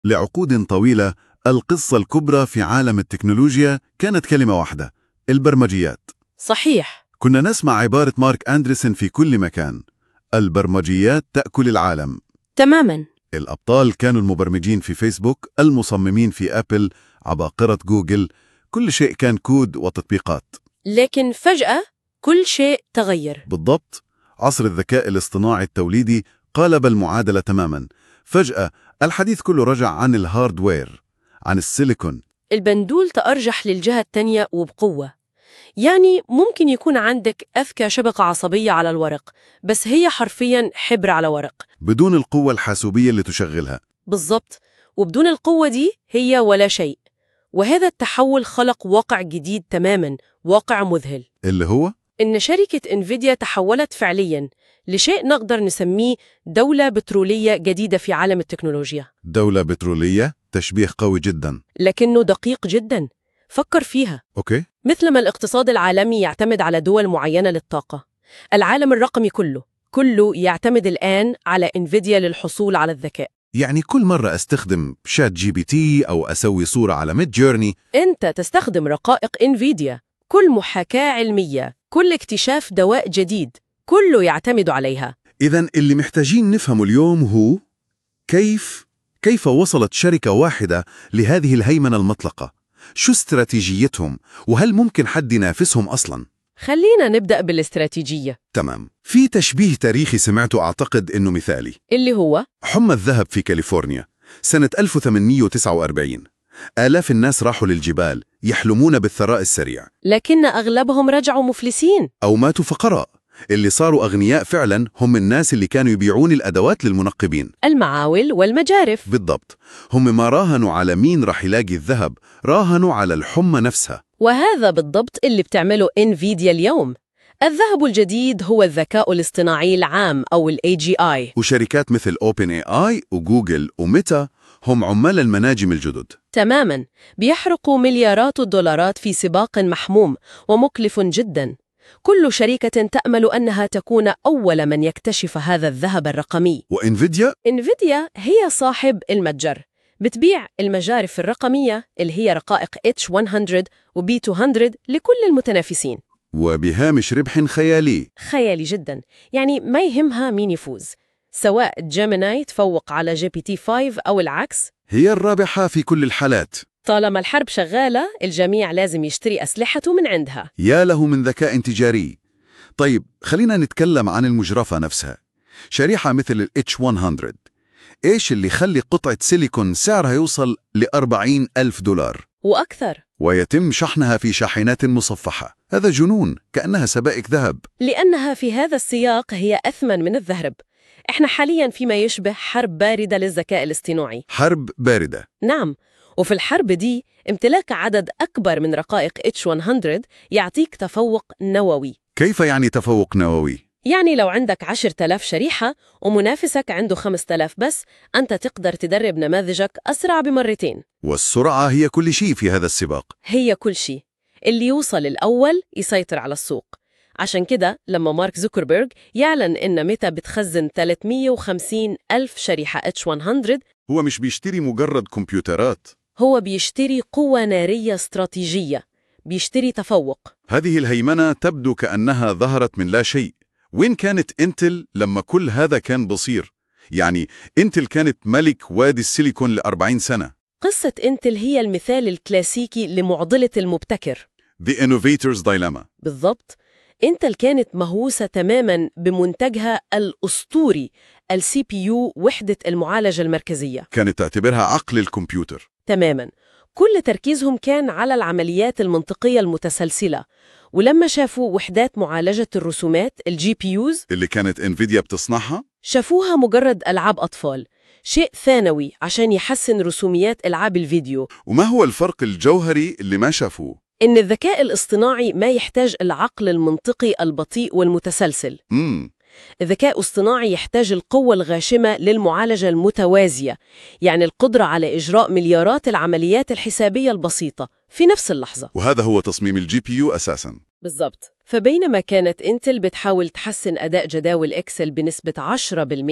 لعقود طويلة القصة الكبرى في عالم التكنولوجيا كانت كلمة واحدة: البرمجيات. صحيح. كنا نسمع عبارة مارك أندرسون في كل مكان: البرمجيات تأكل العالم. تماماً. الأبطال كانوا المبرمجين في فيسبوك، المصممين في أبل، عباقرة جوجل. كل شيء كان كود وتطبيقات. لكن فجأة كل شيء تغير. بالضبط. عصر الذكاء الاصطناعي التوليدي قلب المعادلة تماماً. فجأة الحديث كله رجع عن الهاردوير، عن السيليكون. البندول تأرجح للجهة التانية وبقوة. يعني ممكن يكون عندك أذكى شبكة عصبية على الورق، بس هي حرفياً حبر على ورق. بدون القوة الحاسوبية اللي تشغلها. بالضبط. وبدون القوة دي هي ولا شيء. وهذا التحول خلق واقع جديد تماماً، واقع مذهل. اللي هو؟ إن شركة إنفيديا تحولت فعلياً لشيء نقدر نسميه دولة بترولية جديدة في عالم التكنولوجيا. دولة بترولية؟ تشبيه قوي جدا. لكنه دقيق جداً. فكر فيها. أوكي. مثلما الاقتصاد العالمي يعتمد على دول معينة للطاقة، العالم الرقمي كله يعتمد الآن على إنفيديا للحصول على الذكاء. يعني كل مرة أستخدم شات جي بي تي أو أسوي صورة على ميد جورني، أنت تستخدم رقائق إنفيديا. كل محاكاة علمية، كل اكتشاف دواء جديد، كله يعتمد عليها. إذن اللي محتاجين نفهمه اليوم هو كيف وصلت شركة واحدة لهذه الهيمنة المطلقة؟ شو استراتيجيتهم؟ وهل ممكن حد ينافسهم أصلاً؟ خلينا نبدأ بالاستراتيجية. تمام. في تشبيه تاريخي سمعته أعتقد إنه مثالي. اللي هو حمى الذهب في كاليفورنيا سنة 1849. آلاف الناس راحوا للجبال يحلمون بالثراء السريع، لكن أغلبهم رجعوا مفلسين. أو ماتوا فقراء. اللي صاروا أغنياء فعلا هم الناس اللي كانوا يبيعون الأدوات للمنقبين، المعاول والمجارف. بالضبط. هم ما راهنوا على مين راح يلاقي الذهب، راهنوا على الحمى نفسها. وهذا بالضبط اللي بتعمله إنفيديا اليوم. الذهب الجديد هو الذكاء الاصطناعي العام أو ال AGI. وشركات مثل OpenAI وجوجل وميتا هم عمال المناجم الجدد. تماماً. بيحرقوا مليارات الدولارات في سباق محموم ومكلف جداً. كل شركة تأمل أنها تكون أول من يكتشف هذا الذهب الرقمي. وإنفيديا إنفيديا هي صاحب المتجر. بتبيع المجارف الرقمية اللي هي رقائق H100 و B200 لكل المتنافسين، وبهامش ربح خيالي. خيالي جدا. يعني ما يهمها مين يفوز، سواء جيميناي تفوق على GPT-5 أو العكس، هي الرابحة في كل الحالات. طالما الحرب شغالة الجميع لازم يشتري أسلحته من عندها. يا له من ذكاء تجاري. طيب خلينا نتكلم عن المجرفة نفسها. شريحة مثل ال H100، إيش اللي يخلي قطعة سيليكون سعرها يوصل ل$40,000 وأكثر، ويتم شحنها في شاحنات مصفحة؟ هذا جنون، كأنها سبائك ذهب. لأنها في هذا السياق هي أثمن من الذهب. إحنا حالياً فيما يشبه حرب باردة للذكاء الاصطناعي. حرب باردة؟ نعم. وفي الحرب دي امتلاك عدد أكبر من رقائق H100 يعطيك تفوق نووي. كيف يعني تفوق نووي؟ يعني لو عندك 10,000 شريحة ومنافسك عنده 5,000 بس، أنت تقدر تدرب نماذجك أسرع بمرتين. والسرعة هي كل شيء في هذا السباق. هي كل شيء. اللي يوصل الأول يسيطر على السوق. عشان كده لما مارك زوكربيرغ يعلن إن ميتا بتخزن 350,000 شريحة H100، هو مش بيشتري مجرد كمبيوترات، هو بيشتري قوة نارية استراتيجية، بيشتري تفوق. هذه الهيمنة تبدو كأنها ظهرت من لا شيء. وين كانت إنتل لما كل هذا كان بصير؟ يعني إنتل كانت ملك وادي السيليكون ل40 سنة. قصة إنتل هي المثال الكلاسيكي لمعضلة المبتكر. The Innovator's Dilemma. بالضبط. إنتل كانت مهووسة تماماً بمنتجها الأسطوري ال CPU، وحدة المعالجة المركزية. كانت تعتبرها عقل الكمبيوتر. تماماً. كل تركيزهم كان على العمليات المنطقية المتسلسلة. ولما شافوا وحدات معالجة الرسومات ال GPUs اللي كانت إنفيديا بتصنعها، شافوها مجرد ألعاب أطفال، شيء ثانوي عشان يحسن رسوميات ألعاب الفيديو. وما هو الفرق الجوهري اللي ما شافوه؟ إن الذكاء الاصطناعي ما يحتاج العقل المنطقي البطيء والمتسلسل. الذكاء الاصطناعي يحتاج القوة الغاشمة للمعالجة المتوازية، يعني القدرة على إجراء مليارات العمليات الحسابية البسيطة في نفس اللحظة. وهذا هو تصميم الجي بي يو أساساً. بالضبط. فبينما كانت إنتل بتحاول تحسن أداء جداول إكسل بنسبة 10%،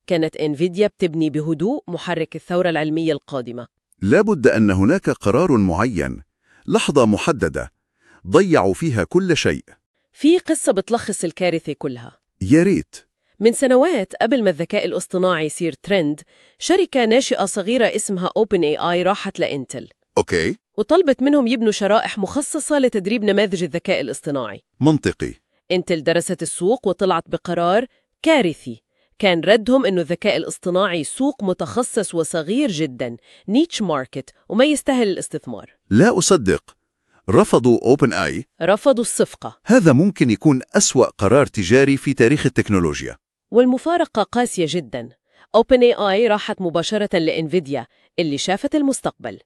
كانت إنفيديا بتبني بهدوء محرك الثورة العلمية القادمة. لابد أن هناك قرار معين، لحظة محددة، ضيعوا فيها كل شيء. في قصة بتلخص الكارثة كلها. يا ريت. من سنوات قبل ما الذكاء الاصطناعي يصير ترند، شركة ناشئة صغيرة اسمها OpenAI راحت لإنتل أوكي. وطلبت منهم يبنوا شرائح مخصصة لتدريب نماذج الذكاء الاصطناعي. منطقي. إنتل درست السوق وطلعت بقرار كارثي. كان ردهم إنه الذكاء الاصطناعي سوق متخصص وصغير جداً، نيتش ماركت، وما يستاهل الاستثمار. لا أصدق. رفضوا OpenAI. رفضوا الصفقة. هذا ممكن يكون أسوأ قرار تجاري في تاريخ التكنولوجيا. والمفارقة قاسية جداً. OpenAI راحت مباشرة لإنفيديا اللي شافت المستقبل.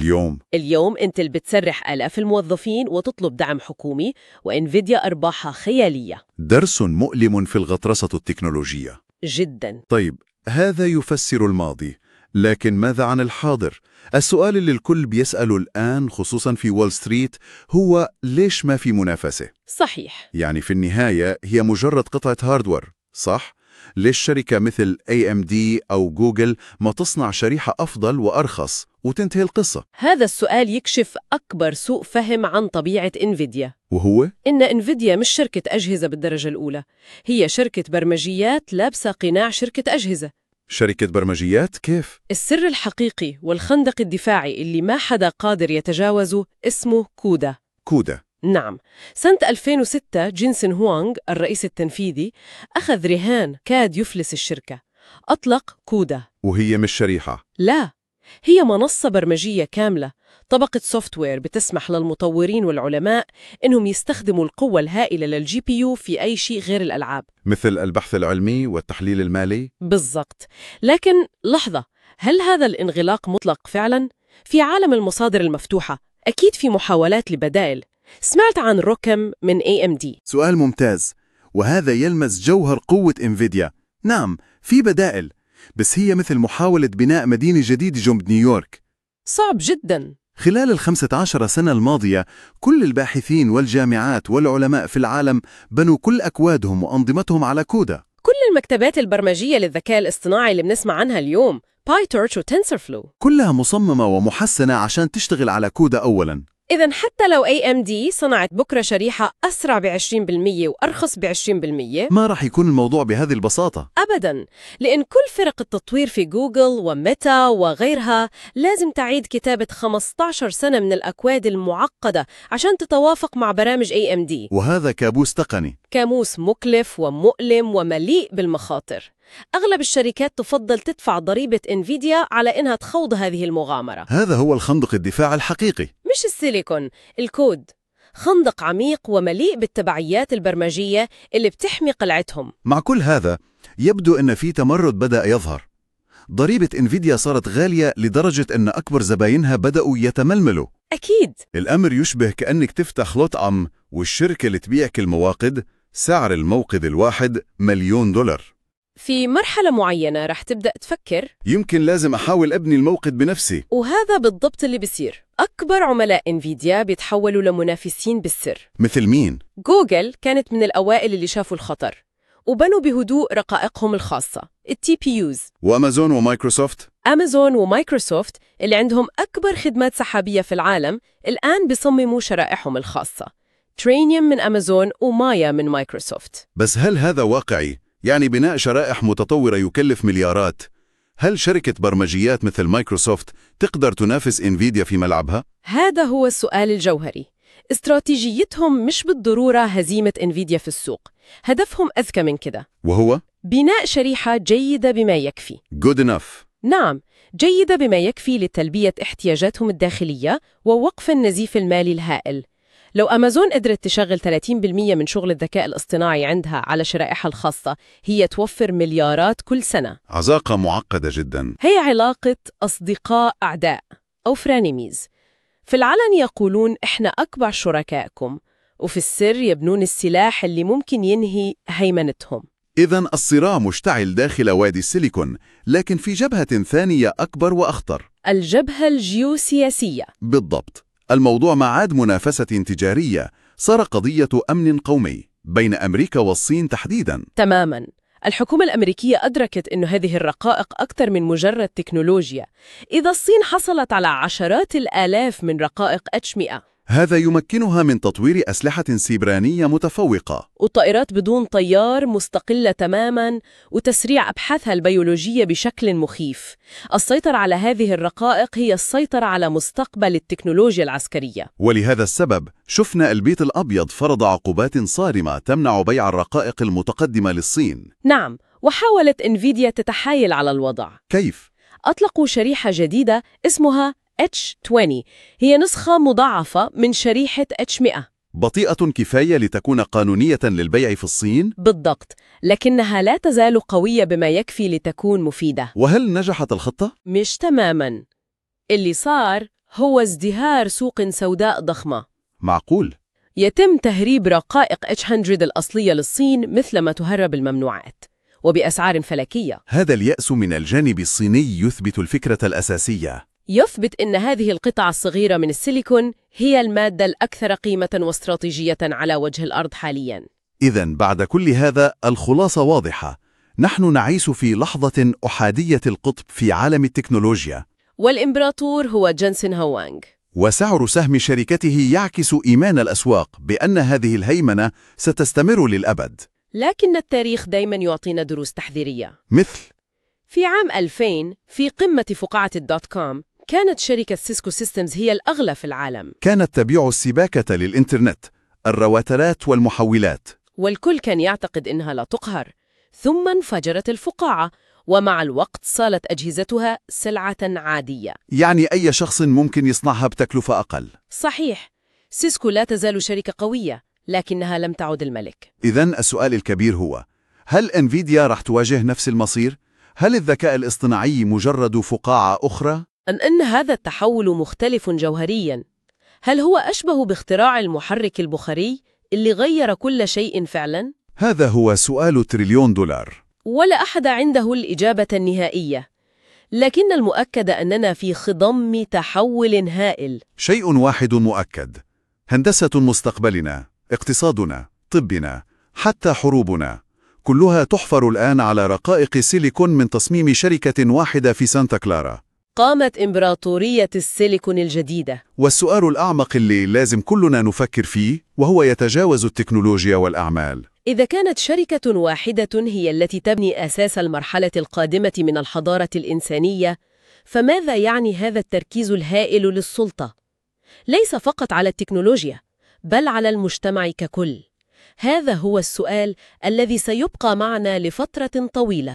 اليوم إنتل بتسرح آلاف الموظفين وتطلب دعم حكومي، وإنفيديا أرباحها خيالية. درس مؤلم في الغطرسة التكنولوجية. جداً. طيب، هذا يفسر الماضي، لكن ماذا عن الحاضر؟ السؤال اللي الكل بيسأله الآن خصوصاً في وول ستريت هو ليش ما في منافسة؟ صحيح. يعني في النهاية هي مجرد قطعة هاردوير، صح؟ ليش شركة مثل AMD أو جوجل ما تصنع شريحة أفضل وأرخص وتنتهي القصة؟ هذا السؤال يكشف أكبر سوء فهم عن طبيعة إنفيديا، وهو؟ إن إنفيديا مش شركة أجهزة بالدرجة الأولى، هي شركة برمجيات لابسة قناع شركة أجهزة. شركة برمجيات كيف؟ السر الحقيقي والخندق الدفاعي اللي ما حدا قادر يتجاوزه اسمه كودا. كودا. نعم، سنة 2006 جينسن هوانغ الرئيس التنفيذي أخذ رهان كاد يفلس الشركة، أطلق كودا. وهي مش شريحة؟ لا، هي منصة برمجية كاملة، طبقة سوفتوير بتسمح للمطورين والعلماء إنهم يستخدموا القوة الهائلة للجي بي يو في أي شيء غير الألعاب، مثل البحث العلمي والتحليل المالي؟ بالضبط. لكن لحظة، هل هذا الانغلاق مطلق فعلاً؟ في عالم المصادر المفتوحة أكيد في محاولات لبدائل. سمعت عن روكم من AMD. سؤال ممتاز، وهذا يلمس جوهر قوة إنفيديا. نعم، في بدائل، بس هي مثل محاولة بناء مدينة جديدة جنب نيويورك. صعب جداً. خلال 15 سنة الماضية، كل الباحثين والجامعات والعلماء في العالم بنوا كل أكوادهم وأنظمتهم على كودا. كل المكتبات البرمجية للذكاء الاصطناعي اللي بنسمع عنها اليوم، بايتورش وتنسرفلو، كلها مصممة ومحسنة عشان تشتغل على كودا أولاً. إذن حتى لو AMD صنعت بكرة شريحة أسرع ب20% وأرخص ب20%، ما راح يكون الموضوع بهذه البساطة. أبداً، لأن كل فرق التطوير في جوجل وميتا وغيرها لازم تعيد كتابة 15 سنة من الأكواد المعقدة عشان تتوافق مع برامج AMD. وهذا كابوس تقني. كابوس مكلف ومؤلم ومليء بالمخاطر. أغلب الشركات تفضل تدفع ضريبة إنفيديا على إنها تخوض هذه المغامرة. هذا هو الخندق الدفاع الحقيقي. مش السيليكون، الكود. خندق عميق ومليء بالتبعيات البرمجية اللي بتحمي قلعتهم. مع كل هذا، يبدو أن في تمرد بدأ يظهر. ضريبة إنفيديا صارت غالية لدرجة أن أكبر زباينها بدأوا يتململوا. أكيد. الأمر يشبه كأنك تفتح لطعم والشركة اللي تبيعك المواقد سعر الموقد الواحد $1,000,000. في مرحلة معينة رح تبدأ تفكر يمكن لازم أحاول أبني الموقد بنفسي. وهذا بالضبط اللي بيصير. أكبر عملاء إنفيديا بيتحولوا لمنافسين بالسر. مثل مين؟ جوجل كانت من الأوائل اللي شافوا الخطر وبنوا بهدوء رقائقهم الخاصة الTPUs. وأمازون ومايكروسوفت؟ أمازون ومايكروسوفت اللي عندهم أكبر خدمات سحابية في العالم الآن بيصمموا شرائحهم الخاصة، ترينيوم من أمازون ومايا من مايكروسوفت. بس هل هذا واقعي؟ يعني بناء شرائح متطورة يكلف مليارات. هل شركة برمجيات مثل مايكروسوفت تقدر تنافس إنفيديا في ملعبها؟ هذا هو السؤال الجوهري. استراتيجيتهم مش بالضرورة هزيمة إنفيديا في السوق، هدفهم أذكى من كده، وهو بناء شريحة جيدة بما يكفي. Good enough. نعم، جيدة بما يكفي لتلبية احتياجاتهم الداخلية ووقف النزيف المالي الهائل. لو أمازون قدرت تشغل 30% من شغل الذكاء الاصطناعي عندها على شرائحها الخاصة، هي توفر مليارات كل سنة. علاقة معقدة جدا. هي علاقة أصدقاء أعداء أو فرانيميز. في العلن يقولون إحنا أكبر شركائكم، وفي السر يبنون السلاح اللي ممكن ينهي هيمنتهم. إذن الصراع مشتعل داخل وادي السيليكون، لكن في جبهة ثانية أكبر وأخطر. الجبهة الجيوسياسية. بالضبط. الموضوع ما عاد منافسة تجارية، صار قضية أمن قومي بين أمريكا والصين تحديداً. تماماً. الحكومة الأمريكية أدركت أن هذه الرقائق أكثر من مجرد تكنولوجيا. إذا الصين حصلت على عشرات الآلاف من رقائق H100 هذا يمكنها من تطوير أسلحة سيبرانية متفوقة. وطائرات بدون طيار مستقلة تماماً وتسريع أبحاثها البيولوجية بشكل مخيف. السيطرة على هذه الرقائق هي السيطرة على مستقبل التكنولوجيا العسكرية. ولهذا السبب شفنا البيت الأبيض فرض عقوبات صارمة تمنع بيع الرقائق المتقدمة للصين. نعم، وحاولت إنفيديا تتحايل على الوضع. كيف؟ أطلقوا شريحة جديدة اسمها H20، هي نسخة مضاعفة من شريحة H100. بطيئة كفاية لتكون قانونية للبيع في الصين؟ بالضبط، لكنها لا تزال قوية بما يكفي لتكون مفيدة. وهل نجحت الخطة؟ مش تماماً. اللي صار هو ازدهار سوق سوداء ضخمة. معقول. يتم تهريب رقائق H100 الأصلية للصين مثلما تهرب الممنوعات، وبأسعار فلكية. هذا اليأس من الجانب الصيني يثبت الفكرة الأساسية. يثبت أن هذه القطعة الصغيرة من السيليكون هي المادة الأكثر قيمة واستراتيجية على وجه الأرض حالياً. إذن بعد كل هذا الخلاصة واضحة. نحن نعيش في لحظة أحادية القطب في عالم التكنولوجيا. والإمبراطور هو جنسن هوانغ. وسعر سهم شركته يعكس إيمان الأسواق بأن هذه الهيمنة ستستمر للأبد. لكن التاريخ دايماً يعطينا دروس تحذيرية. مثل في عام 2000 في قمة فقاعة .com كانت شركة سيسكو سيستمز هي الأغلى في العالم. كانت تبيع السباكة للإنترنت، الراوترات والمحولات، والكل كان يعتقد إنها لا تقهر. ثم انفجرت الفقاعة، ومع الوقت صارت أجهزتها سلعة عادية. يعني أي شخص ممكن يصنعها بتكلفة أقل. صحيح، سيسكو لا تزال شركة قوية، لكنها لم تعد الملك. إذن السؤال الكبير هو: هل انفيديا رح تواجه نفس المصير؟ هل الذكاء الاصطناعي مجرد فقاعة أخرى؟ أن هذا التحول مختلف جوهرياً. هل هو أشبه باختراع المحرك البخاري اللي غير كل شيء فعلاً؟ هذا هو سؤال تريليون دولار. ولا أحد عنده الإجابة النهائية، لكن المؤكد أننا في خضم تحول هائل. شيء واحد مؤكد: هندسة مستقبلنا، اقتصادنا، طبنا، حتى حروبنا، كلها تحفر الآن على رقائق سيليكون من تصميم شركة واحدة في سانتا كلارا. قامت إمبراطورية السيليكون الجديدة. والسؤال الأعمق اللي لازم كلنا نفكر فيه، وهو يتجاوز التكنولوجيا والأعمال. إذا كانت شركة واحدة هي التي تبني أساس المرحلة القادمة من الحضارة الإنسانية، فماذا يعني هذا التركيز الهائل للسلطة؟ ليس فقط على التكنولوجيا، بل على المجتمع ككل. هذا هو السؤال الذي سيبقى معنا لفترة طويلة.